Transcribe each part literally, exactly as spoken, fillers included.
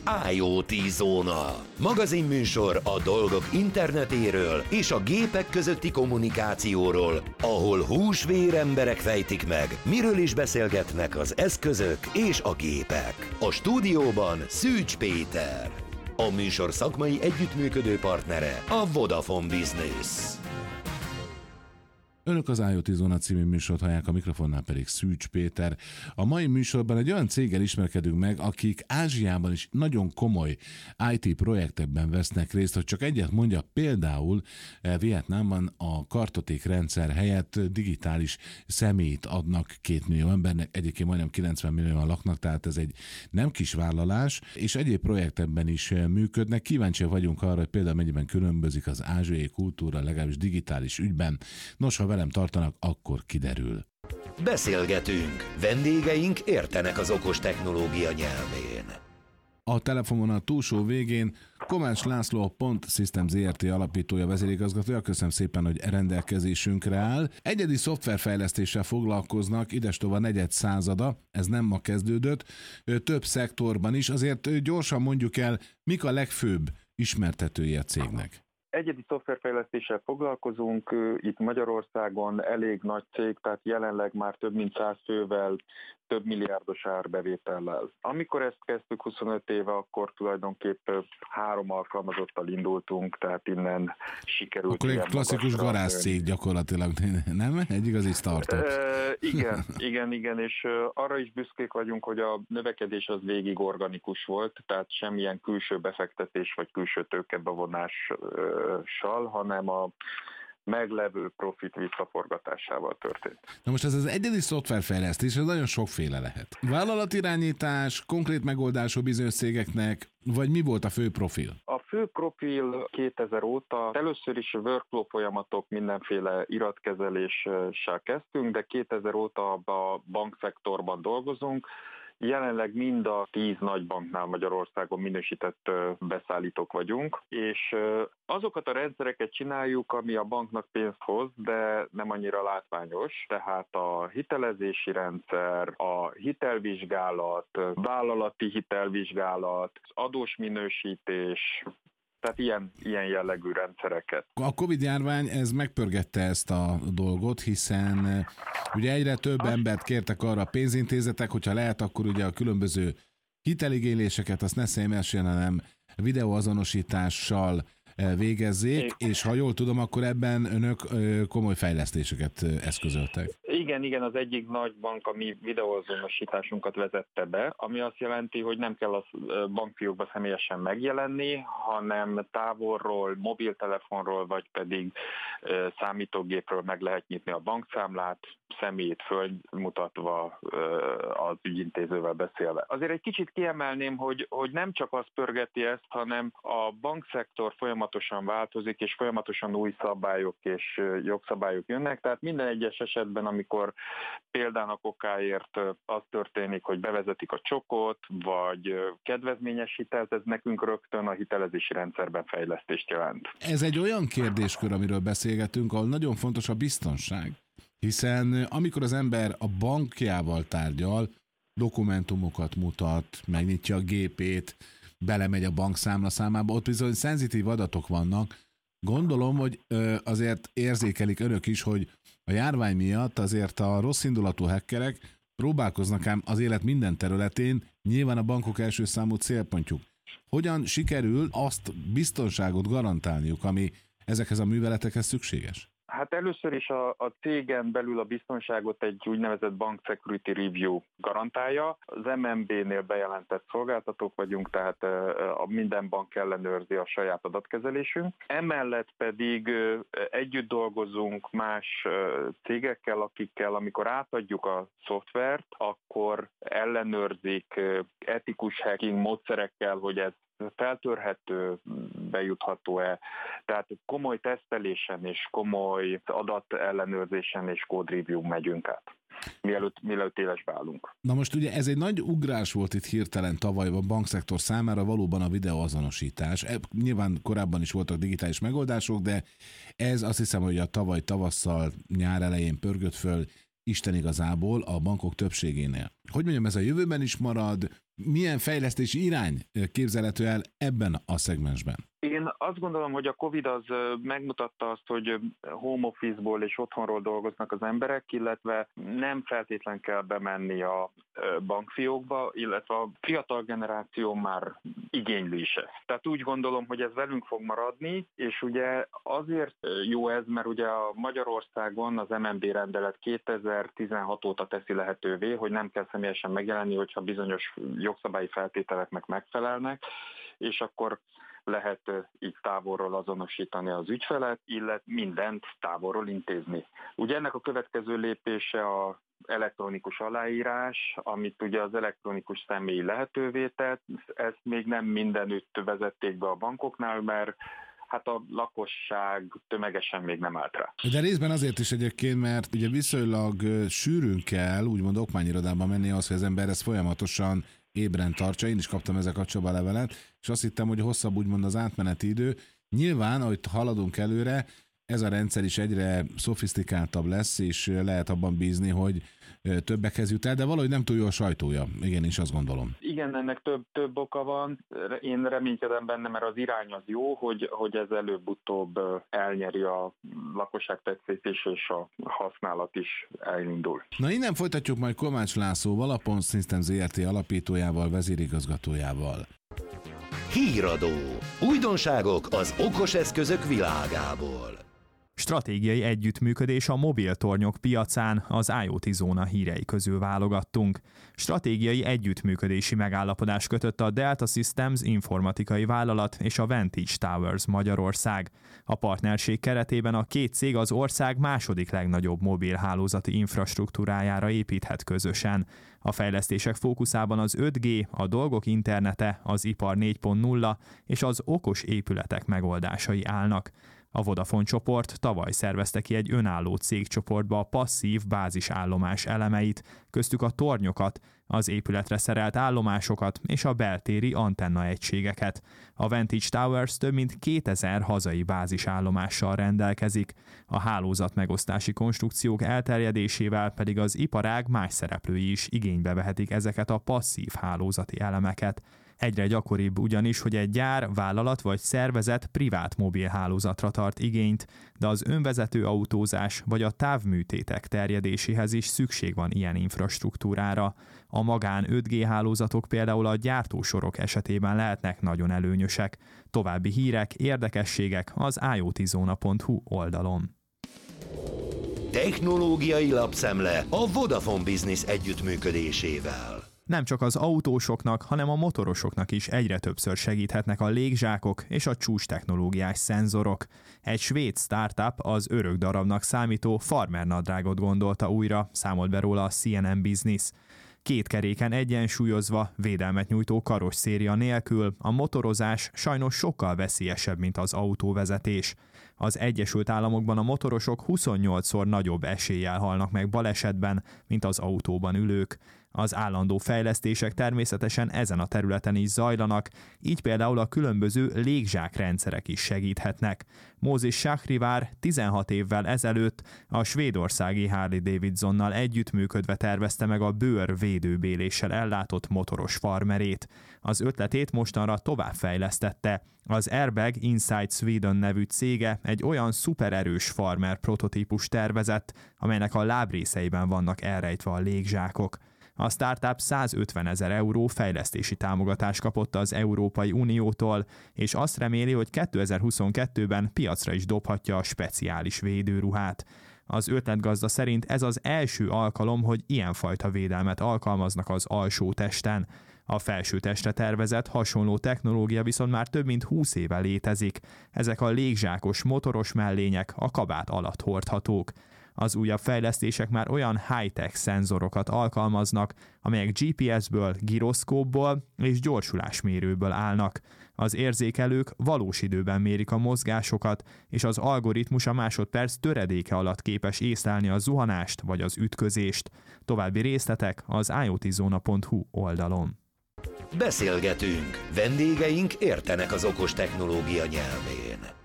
i o té Zóna. Magazinműsor a dolgok internetéről és a gépek közötti kommunikációról, ahol húsvér emberek fejtik meg, miről is beszélgetnek az eszközök és a gépek. A stúdióban Szűcs Péter. A műsor szakmai együttműködő partnere a Vodafone Business. Önök az i o té Zóna című műsort hallják, a mikrofonnál pedig Szűcs Péter. A mai műsorban egy olyan céggel ismerkedünk meg, akik Ázsiában is nagyon komoly i té projektekben vesznek részt, hogy csak egyet mondja, például Vietnámban a kartotékrendszer helyett digitális személyt adnak két millió embernek, egyébként majdnem kilencven millióan laknak, tehát ez egy nem kis vállalás, és egyéb projektekben is működnek. Kíváncsiak vagyunk arra, hogy például mennyiben különbözik az ázsiai kultúra, legalábbis digitális ügyben. Nos, ha velem tartanak, akkor kiderül. Beszélgetünk. Vendégeink értenek az okos technológia nyelvén. A telefonon a túlsó végén Kovács László, a Pont Systems zé er té alapítója, vezérigazgatója. Köszönöm szépen, hogy rendelkezésünkre áll. Egyedi szoftverfejlesztéssel foglalkoznak, idestova negyed százada, ez nem ma kezdődött, több szektorban is. Azért gyorsan mondjuk el, mik a legfőbb ismertetői a cégnek. Egyedi szoftverfejlesztéssel foglalkozunk, itt Magyarországon elég nagy cég, tehát jelenleg már több mint száz fővel, több milliárdos árbevétellel. Amikor ezt kezdtük huszonöt éve, akkor tulajdonképp három alkalmazottal indultunk, tehát innen sikerült. Akkor egy klasszikus garázscég gyakorlatilag, nem? Egy igazi startup. E, igen, igen, igen, és arra is büszkék vagyunk, hogy a növekedés az végig organikus volt, tehát semmilyen külső befektetés vagy külső tőkebevonással, hanem a meglevő profit visszaforgatásával történt. Na most ez az egyedi szoftverfejlesztés, ez nagyon sokféle lehet. Vállalatirányítás, konkrét megoldású bizonyos cégeknek, vagy mi volt a fő profil? A fő profil kétezer óta először is workflow folyamatok, mindenféle iratkezeléssel kezdtünk, de kétezer óta a bankszektorban dolgozunk. Jelenleg mind a tíz nagybanknál Magyarországon minősített beszállítók vagyunk, és azokat a rendszereket csináljuk, ami a banknak pénzt hoz, de nem annyira látványos, tehát a hitelezési rendszer, a hitelvizsgálat, vállalati hitelvizsgálat, az adós minősítés, tehát ilyen, ilyen jellegű rendszereket. A Covid-járvány ez megpörgette ezt a dolgot, hiszen ugye egyre több embert kértek arra a pénzintézetek, hogyha lehet, akkor ugye a különböző hiteligényléseket, azt ne személyesen, hanem videóazonosítással végezzék, és ha jól tudom, akkor ebben önök komoly fejlesztéseket eszközöltek. Igen, igen, az egyik nagy bank a mi videóazonosításunkat vezette be, ami azt jelenti, hogy nem kell a bankfiókba személyesen megjelenni, hanem távolról, mobiltelefonról, vagy pedig számítógépről meg lehet nyitni a bankszámlát, személyét fölmutatva, az ügyintézővel beszélve. Azért egy kicsit kiemelném, hogy, hogy nem csak az pörgeti ezt, hanem a bankszektor folyamatosan változik, és folyamatosan új szabályok és jogszabályok jönnek, tehát minden egyes esetben, amikor példának okáért az történik, hogy bevezetik a csokot, vagy kedvezményes hitelt, ez nekünk rögtön a hitelezési rendszerben fejlesztést jelent. Ez egy olyan kérdéskör, amiről beszélgetünk, ahol nagyon fontos a biztonság. Hiszen amikor az ember a bankjával tárgyal, dokumentumokat mutat, megnyitja a gépét, belemegy a bankszámla számába, ott bizony szenzitív adatok vannak. Gondolom, hogy azért érzékelik önök is, hogy a járvány miatt azért a rosszindulatú hackerek próbálkoznak ám az élet minden területén, nyilván a bankok első számú célpontjuk. Hogyan sikerül azt biztonságot garantálniuk, ami ezekhez a műveletekhez szükséges? Hát először is a, a cégen belül a biztonságot egy úgynevezett Bank Security Review garantálja. Az em en bé-nél bejelentett szolgáltatók vagyunk, tehát a minden bank ellenőrzi a saját adatkezelésünk. Emellett pedig együtt dolgozunk más cégekkel, akikkel, amikor átadjuk a szoftvert, akkor ellenőrzik etikus hacking módszerekkel, hogy ez feltörhető, bejutható-e. Tehát komoly tesztelésen és komoly adatellenőrzésen és code review megyünk át, mielőtt, mielőtt élesbe állunk. Na most ugye ez egy nagy ugrás volt itt hirtelen tavaly a bankszektor számára, valóban a videóazonosítás. Nyilván korábban is voltak digitális megoldások, de ez azt hiszem, hogy a tavaly tavasszal, nyár elején pörgött föl, Isten igazából a bankok többségénél. Hogy mondjam, ez a jövőben is marad? Milyen fejlesztési irány képzelhető el ebben a szegmensben? Én azt gondolom, hogy a Covid az megmutatta azt, hogy home office-ból és otthonról dolgoznak az emberek, illetve nem feltétlen kell bemenni a bankfiókba, illetve a fiatal generáció már igényli is ezt. Tehát úgy gondolom, hogy ez velünk fog maradni, és ugye azért jó ez, mert ugye a Magyarországon az em en bé rendelet kétezer-tizenhat óta teszi lehetővé, hogy nem kell személyesen megjelenni, hogyha bizonyos jogszabályi feltételeknek megfelelnek, és akkor lehet így távolról azonosítani az ügyfelet, illetve mindent távolról intézni. Ugye ennek a következő lépése a elektronikus aláírás, amit ugye az elektronikus személy lehetővé tett, ezt még nem mindenütt vezették be a bankoknál, mert hát a lakosság tömegesen még nem állt rá. De részben azért is egyébként, mert ugye viszonylag sűrűn kell, úgymond okmányirodában menni ahhoz, hogy az ember ezt folyamatosan ébren tartsa. Én is kaptam ezzel kapcsolatban levelet, és azt hittem, hogy hosszabb úgymond az átmeneti idő. Nyilván, ahogy haladunk előre, ez a rendszer is egyre szofisztikáltabb lesz, és lehet abban bízni, hogy többekhez jut el, de valahogy nem túl jó a sajtója. Igen, is azt gondolom. Igen, ennek több, több oka van. Én reménykedem benne, mert az irány az jó, hogy, hogy ez előbb-utóbb elnyeri a lakosság tetszését, és a használat is elindul. Na, innen folytatjuk majd Kovács Lászlóval, a Pont Systems zé er té alapítójával, vezérigazgatójával. Híradó. Újdonságok az okos eszközök világából. Stratégiai együttműködés a mobiltornyok piacán, az IoT Zóna hírei közül válogattunk. Stratégiai együttműködési megállapodás kötött a Delta Systems informatikai vállalat és a Vantage Towers Magyarország. A partnerség keretében a két cég az ország második legnagyobb mobilhálózati infrastruktúrájára építhet közösen. A fejlesztések fókuszában az öt G, a dolgok internete, az ipar négy pont nulla és az okos épületek megoldásai állnak. A Vodafone csoport tavaly szervezte ki egy önálló cégcsoportba a passzív bázisállomás elemeit, köztük a tornyokat, az épületre szerelt állomásokat és a beltéri antennaegységeket. A Vantage Towers több mint kétezer hazai bázisállomással rendelkezik, a hálózat megosztási konstrukciók elterjedésével pedig az iparág más szereplői is igénybe vehetik ezeket a passzív hálózati elemeket. Egyre gyakoribb ugyanis, hogy egy gyár, vállalat vagy szervezet privát mobilhálózatra tart igényt, de az önvezető autózás vagy a távműtétek terjedéséhez is szükség van ilyen infrastruktúrára. A magán öt G hálózatok például a gyártósorok esetében lehetnek nagyon előnyösek. További hírek, érdekességek az i o t zóna pont h u oldalon. Technológiai lapszemle a Vodafone Business együttműködésével. Nem csak az autósoknak, hanem a motorosoknak is egyre többször segíthetnek a légzsákok és a csúcs technológiás szenzorok. Egy svéd startup az örök darabnak számító farmer nadrágot gondolta újra, számolt be róla a C N N Business. Két keréken egyensúlyozva, védelmet nyújtó karosszéria nélkül a motorozás sajnos sokkal veszélyesebb, mint az autóvezetés. Az Egyesült Államokban a motorosok huszonnyolcszor nagyobb eséllyel halnak meg balesetben, mint az autóban ülők. Az állandó fejlesztések természetesen ezen a területen is zajlanak, így például a különböző légzsákrendszerek is segíthetnek. Mózis Sachrivár tizenhat évvel ezelőtt a svédországi Harley Davidsonnal együttműködve tervezte meg a bőr védőbéléssel ellátott motoros farmerét. Az ötletét mostanra továbbfejlesztette. Az Airbag Inside Sweden nevű cége egy olyan szupererős farmer prototípus tervezett, amelynek a lábrészeiben vannak elrejtve a légzsákok. A startup százötvenezer euró fejlesztési támogatást kapott az Európai Uniótól, és azt reméli, hogy kétezer-huszonkettőben piacra is dobhatja a speciális védőruhát. Az ötletgazda szerint ez az első alkalom, hogy ilyenfajta védelmet alkalmaznak az alsó testen. A felső testre tervezett hasonló technológia viszont már több mint húsz éve létezik. Ezek a légzsákos motoros mellények a kabát alatt hordhatók. Az újabb fejlesztések már olyan high-tech szenzorokat alkalmaznak, amelyek G P S-ből, giroszkópból és gyorsulásmérőből állnak. Az érzékelők valós időben mérik a mozgásokat, és az algoritmus a másodperc töredéke alatt képes észlelni a zuhanást vagy az ütközést. További részletek az i o t zóna pont h u oldalon. Beszélgetünk, vendégeink értenek az okos technológia nyelvén.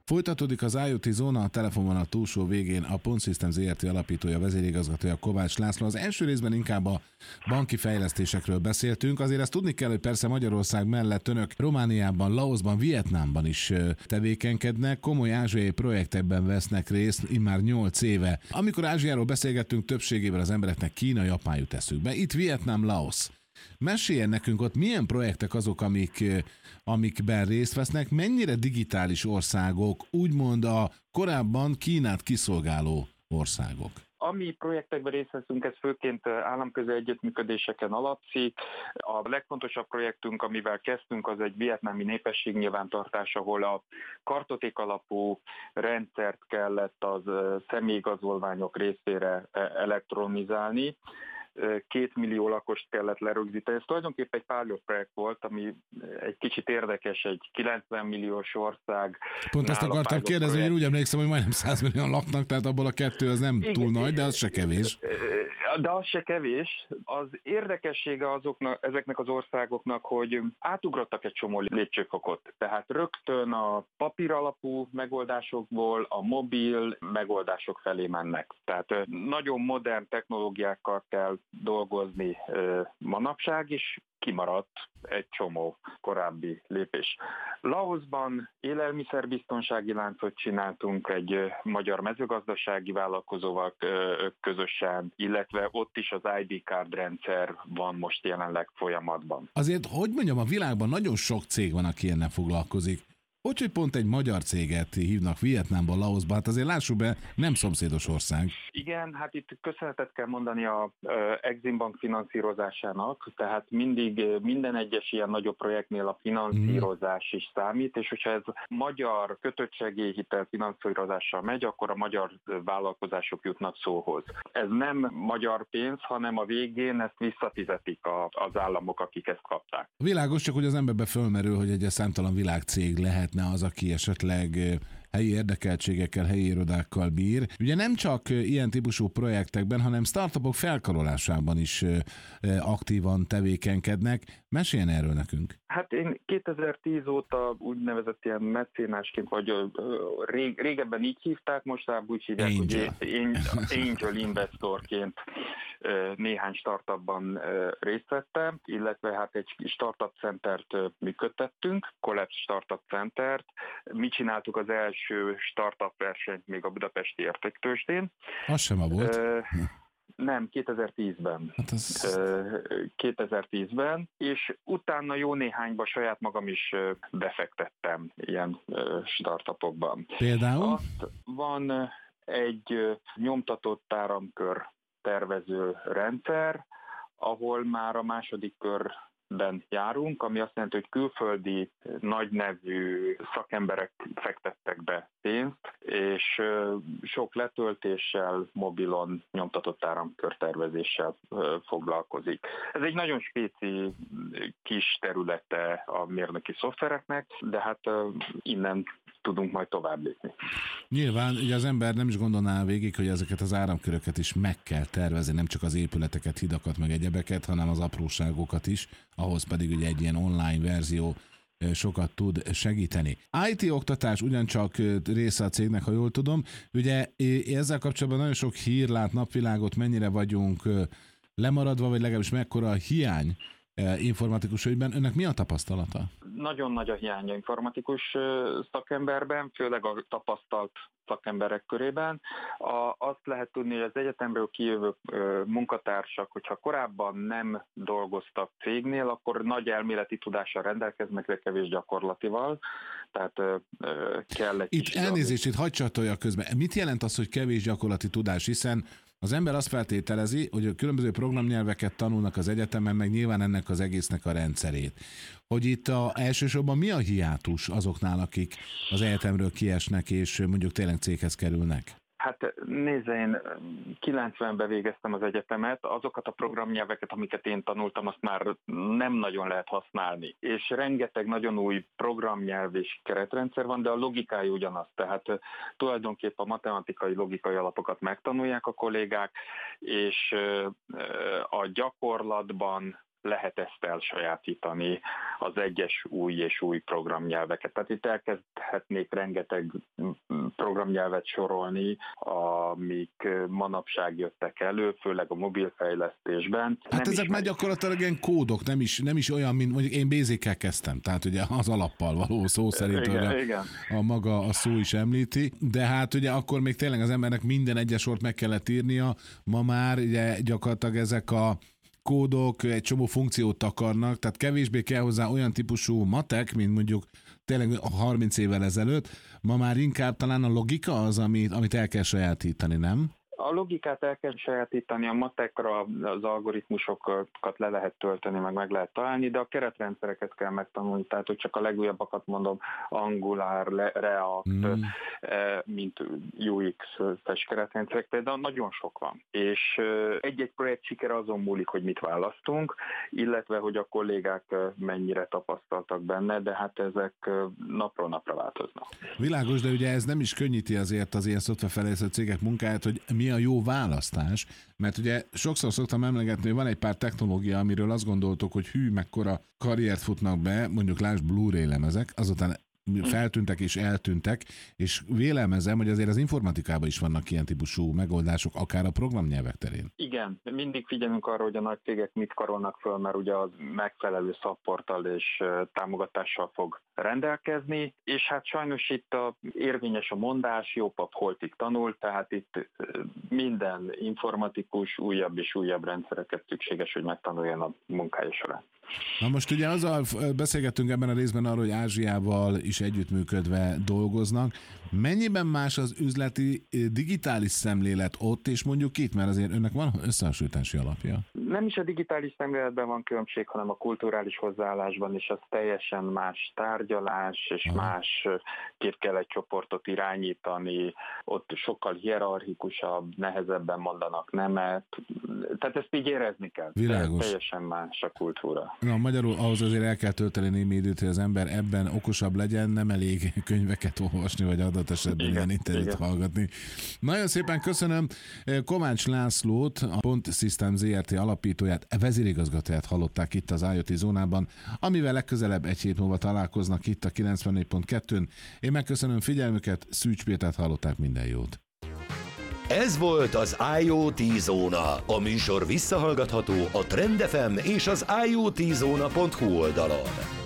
Folytatódik az IoT Zóna, a telefonvonal túlsó végén a Pont Systems zé er té alapítója, vezérigazgatója Kovács László. Az első részben inkább a banki fejlesztésekről beszéltünk, azért ezt tudni kell, hogy persze Magyarország mellett önök Romániában, Laoszban, Vietnámban is tevékenykednek, komoly ázsiai projektekben vesznek részt immár nyolc éve. Amikor Ázsiáról beszélgettünk, többségében az embereknek Kína, Japán jut eszükbe. Itt Vietnám, Laosz. Meséljen nekünk ott, milyen projektek azok, amik, amikben részt vesznek, mennyire digitális országok, úgymond a korábban Kínát kiszolgáló országok? Ami projektekben részt veszünk, ez főként államközi együttműködéseken alapszik. A legfontosabb projektünk, amivel kezdtünk, az egy vietnámi népességnyilvántartás, ahol a kartoték alapú rendszert kellett az személyigazolványok részére elektronizálni. Két millió lakost kellett lerögzíteni. Ez tulajdonképpen egy pilot projekt volt, ami egy kicsit érdekes, egy kilencven milliós ország. Pont ezt akartam kérdezni, hogy én úgy emlékszem, hogy majdnem száz millióan laknak, tehát abból a kettő az nem igen, túl nagy, de az se kevés. De az se kevés. Az érdekessége azoknak, ezeknek az országoknak, hogy átugrottak egy csomó lépcsőfokot. Tehát rögtön a papír alapú megoldásokból a mobil megoldások felé mennek. Tehát nagyon modern technológiákkal kell dolgozni manapság, és kimaradt egy csomó korábbi lépés. Laoszban élelmiszerbiztonsági láncot csináltunk egy magyar mezőgazdasági vállalkozóval közösen, illetve ott is az i dé card rendszer van most jelenleg folyamatban. Azért, hogy mondjam, a világban nagyon sok cég van, aki ilyennel foglalkozik. Hogy, hogy pont egy magyar céget hívnak Vietnámba, Laoszba, hát azért lássuk be, nem szomszédos ország. Igen, hát itt köszönetet kell mondani a Exim Bank finanszírozásának, tehát mindig minden egyes ilyen nagyobb projektnél a finanszírozás is számít, és hogyha ez magyar kötöttsegélyhitel finanszírozással megy, akkor a magyar vállalkozások jutnak szóhoz. Ez nem magyar pénz, hanem a végén ezt visszafizetik a, az államok, akik ezt kapták. Világos, csak hogy az emberbe fölmerül, hogy egy számtalan világcég lehet az, aki esetleg helyi érdekeltségekkel, helyi irodákkal bír. Ugye nem csak ilyen típusú projektekben, hanem startupok felkarolásában is aktívan tevékenykednek. Meséljen erről nekünk. Hát én kétezer-tíz óta úgynevezett ilyen mecénásként, vagy rég, régebben így hívták, mostában úgy hívják, Angel. hogy Angel Investorként néhány startupban részt vettem, illetve hát egy startup centert működtettünk, Collapse Startup Centert. Mi csináltuk az első startup versenyt még a budapesti értéktőzsdén. Az sem a volt. Uh, nem, kétezer-tízben. Hát az... kétezer-tízben, és utána jó néhányba saját magam is befektettem ilyen startupokban. Például? Azt van egy nyomtatott áramkör tervező rendszer, ahol már a második körben járunk, ami azt jelenti, hogy külföldi nagynevű szakemberek fektettek be pénzt, és sok letöltéssel, mobilon nyomtatott áramkör tervezéssel foglalkozik. Ez egy nagyon spéci kis területe a mérnöki szoftvereknek, de hát innen tudunk majd tovább lépni. Nyilván ugye az ember nem is gondolná végig, hogy ezeket az áramköröket is meg kell tervezni, nem csak az épületeket, hidakat, meg egyebeket, hanem az apróságokat is, ahhoz pedig ugye egy ilyen online verzió sokat tud segíteni. i té oktatás ugyancsak része a cégnek, ha jól tudom. Ugye ezzel kapcsolatban nagyon sok hír lát napvilágot, mennyire vagyunk lemaradva, vagy legalábbis mekkora a hiány informatikus ügyben. Önnek mi a tapasztalata? Nagyon nagy a hiánya informatikus szakemberben, főleg a tapasztalt szakemberek körében. A, azt lehet tudni, hogy az egyetemről kijövő munkatársak, hogyha korábban nem dolgoztak cégnél, akkor nagy elméleti tudással rendelkeznek, de kevés gyakorlatival. Tehát kell egy Itt elnézést, itt hadd csatolja közben. Mit jelent az, hogy kevés gyakorlati tudás? Hiszen az ember azt feltételezi, hogy a különböző programnyelveket tanulnak az egyetemen, meg nyilván ennek az egésznek a rendszerét. Hogy itt a, elsősorban mi a hiátus azoknál, akik az egyetemről kiesnek, és mondjuk tényleg céghez kerülnek? Hát nézze, én kilencvenben végeztem az egyetemet, azokat a programnyelveket, amiket én tanultam, azt már nem nagyon lehet használni. És rengeteg nagyon új programnyelv és keretrendszer van, de a logikája ugyanaz. Tehát tulajdonképpen a matematikai, logikai alapokat megtanulják a kollégák, és a gyakorlatban lehet ezt elsajátítani, az egyes új és új programnyelveket. Tehát itt elkezdhetnék rengeteg programnyelvet sorolni, amik manapság jöttek elő, főleg a mobilfejlesztésben. Hát nem ezek már gyakorlatilag ilyen kódok, nem is, nem is olyan, mint mondjuk én Basic-kel kezdtem, tehát ugye az alappal való szó szerint, igen, hogy a, igen. a maga a szó is említi, de hát ugye akkor még tényleg az embernek minden egyes sort meg kellett írnia, ma már ugye gyakorlatilag ezek a kódok egy csomó funkciót akarnak, tehát kevésbé kell hozzá olyan típusú matek, mint mondjuk tényleg harminc évvel ezelőtt, ma már inkább talán a logika az, amit, amit el kell sajátítani, nem? A logikát el kell sajátítani, a matekra az algoritmusokat le lehet tölteni, meg meg lehet találni, de a keretrendszereket kell megtanulni, tehát hogy csak a legújabbakat mondom, Angular, React, mm. mint U X-es keretrendszerek, például nagyon sok van. És egy-egy projekt sikere azon múlik, hogy mit választunk, illetve hogy a kollégák mennyire tapasztaltak benne, de hát ezek napról napra változnak. Világos, de ugye ez nem is könnyíti azért az ilyen szoftverfejlesztő cégek munkáját, hogy mi a jó választás, mert ugye sokszor szoktam emlegetni, hogy van egy pár technológia, amiről azt gondoltuk, hogy hű, mekkora karriert futnak be, mondjuk lásd Blu-ray lemezek, azután feltűntek és eltűntek, és vélelmezem, hogy azért az informatikában is vannak ilyen típusú megoldások, akár a programnyelvek terén. Igen, mindig figyelünk arra, hogy a nagy cégek mit karolnak föl, mert ugye az megfelelő szapporttal és támogatással fog rendelkezni, és hát sajnos itt a, érvényes a mondás, jó pap holtig tanul, tehát itt minden informatikus újabb és újabb rendszereket szükséges, hogy megtanuljon a munkája során. Na most ugye azzal beszélgettünk ebben a részben arról, hogy Ázsiával is együttműködve dolgoznak. Mennyiben más az üzleti digitális szemlélet ott, és mondjuk itt, mert azért önnek van összehasonlítási alapja? Nem is a digitális szemléletben van különbség, hanem a kulturális hozzáállásban, és az teljesen más tárgyalás, és Aha. más kép kell egy csoportot irányítani, ott sokkal hierarchikusabb, nehezebben mondanak nemet, tehát ezt így érezni kell. Világos. Teljesen más a kultúra. Na, magyarul ahhoz azért el kell tölteni némi időt, hogy az ember ebben okosabb legyen, nem elég könyveket olvasni, vagy adott esetben igen, ilyen internetet hallgatni. Nagyon szépen köszönöm Kovács Lászlót, a Pont Systems zé er té alapítóját, vezérigazgatóját hallották itt az IoT zónában, amivel legközelebb egy hét múlva találkoznak itt a kilencvennégy pont kettőn. Én megköszönöm figyelmüket, Szűcs Pétert hallották, minden jót. Ez volt az IoT Zóna. A műsor visszahallgatható a Trend ef em és az i o t zóna pont hu oldalon.